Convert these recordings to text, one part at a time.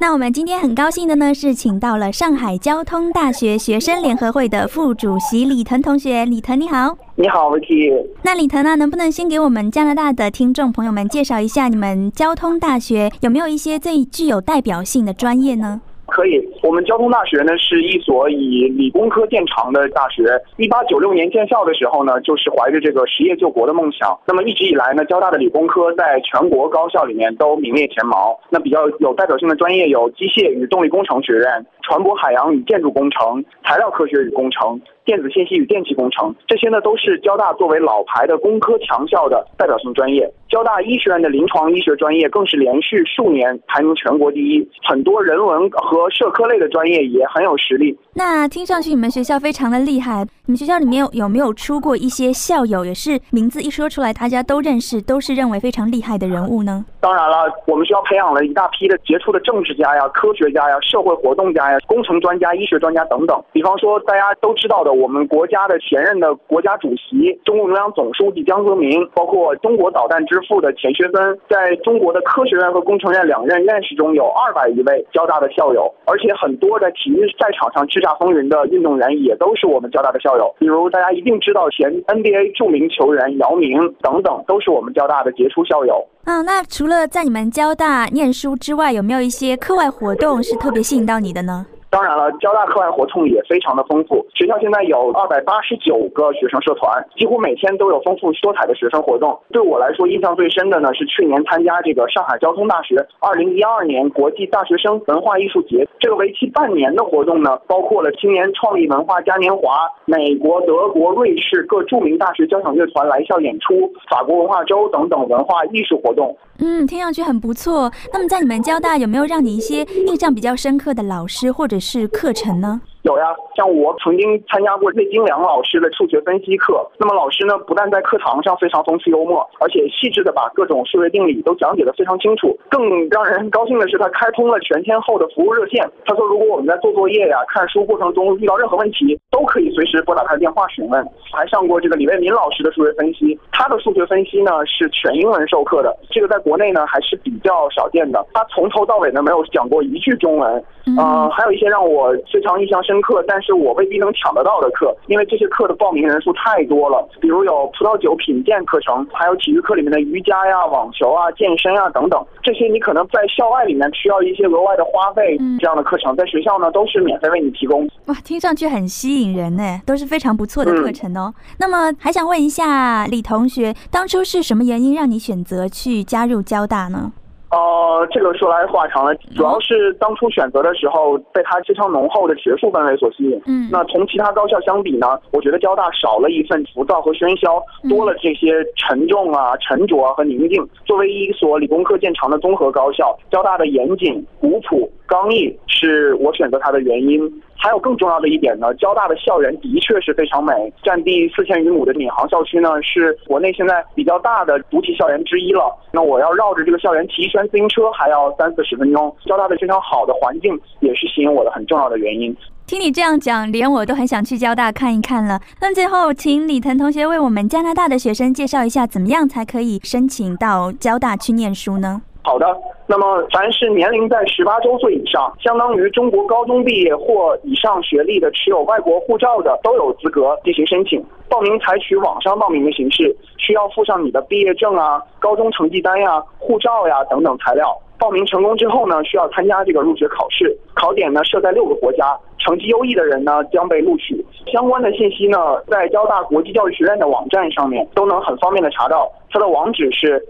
那我们今天很高兴的呢，是请到了上海交通大学学生联合会的副主席李腾同学。李腾你好。 你好 Vicky。 那李腾啊，能不能先给我们加拿大的听众朋友们介绍一下你们交通大学有没有一些最具有代表性的专业呢？ 可以，我们交通大学呢是一所以理工科见长的大学。1896年建校的时候呢，就是怀着这个实业救国的梦想。那么一直以来呢，交大的理工科在全国高校里面都名列前茅。那比较有代表性的专业有机械与动力工程学院、船舶海洋与建筑工程、材料科学与工程、电子信息与电气工程，这些呢都是交大作为老牌的工科强校的代表性专业。交大医学院的临床医学专业更是连续数年排名全国第一，很多人文和社科类的专业也很有实力。 那听上去你们学校非常的厉害，你们学校里面有没有出过一些校友，也是名字一说出来大家都认识，都是认为非常厉害的人物呢？ 当然了，我们学校培养了一大批的杰出的政治家呀、科学家呀、社会活动家呀、工程专家、医学专家等等。比方说大家都知道的我们国家的前任的国家主席、中共中央总书记江泽民，包括中国导弹之父的钱学森，在中国的科学院和工程院两任院士中有200余位交大的校友，而且很多在体育赛场上叱咤风云的运动员也都是我们交大的校友，比如大家一定知道前 NBA 著名球员姚明等等，都是我们交大的杰出校友。 那除了在你们交大念书之外，有没有一些课外活动是特别吸引到你的呢？ 当然了，交大课外活动也非常的丰富。学校现在有289个学生社团，几乎每天都有丰富多彩的学生活动。对我来说印象最深的呢，是去年参加这个上海交通大学2012年国际大学生文化艺术节。这个为期半年的活动呢，包括了青年创意文化嘉年华、美国、德国、瑞士各著名大学交响乐团来校演出、法国文化周等等文化艺术活动。 听上去很不错。那么在你们交大有没有让你一些印象比较深刻的老师或者是课程呢？ 有呀，像我曾经参加过魏金良老师的数学分析课。那么老师呢，不但在课堂上非常风趣幽默，而且细致的把各种数学定理都讲解得非常清楚。更让人高兴的是，他开通了全天候的服务热线。他说，如果我们在做作业呀、看书过程中遇到任何问题，都可以随时拨打他的电话询问。还上过这个李卫民老师的数学分析，他的数学分析呢是全英文授课的，这个在国内呢还是比较少见的。他从头到尾呢没有讲过一句中文。还有一些让我非常印象深刻，但是我未必能抢得到的课，因为这些课的报名人数太多了。比如有葡萄酒品鉴课程，还有体育课里面的瑜伽呀、网球啊、健身啊等等。这些你可能在校外里面需要一些额外的花费，这样的课程在学校呢都是免费为你提供。 哇，听上去很吸引人呢，都是非常不错的课程哦。那么还想问一下李同学，当初是什么原因让你选择去加入交大呢？ 这个说来话长了，主要是当初选择的时候被它非常浓厚的学术氛围所吸引。那同其他高校相比呢，我觉得交大少了一份浮躁和喧嚣，多了这些沉重啊、沉着和宁静。作为一所理工科见长的综合高校，交大的严谨、古朴、刚毅是我选择它的原因。还有更重要的一点呢，交大的校园的确是非常美，占地4000余亩的闵行校区呢，是国内现在比较大的主体校园之一了。那我要绕着这个校园骑一圈自行车还要30-40分钟。交大的非常好的环境也是吸引我的很重要的原因。 听你这样讲，连我都很想去交大看一看了。那最后请李腾同学为我们加拿大的学生介绍一下，怎么样才可以申请到交大去念书呢？ 好的，那么凡是年龄在18周岁以上，相当于中国高中毕业或以上学历的持有外国护照的，都有资格进行申请。报名采取网上报名的形式，需要附上你的毕业证啊、高中成绩单呀、护照呀等等材料。报名成功之后呢，需要参加这个入学考试，考点呢设在6个国家，成绩优异的人呢将被录取。相关的信息呢，在交大国际教育学院的网站上面都能很方便的查到，它的网址是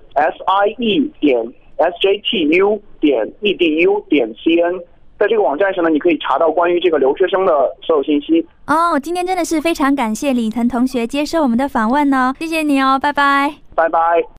SIE.sjtu.edu.cn。在这个网站上呢，你可以查到关于这个留学生的所有信息。 今天真的是非常感谢李腾同学接受我们的访问哦，谢谢你哦，拜拜。 拜拜。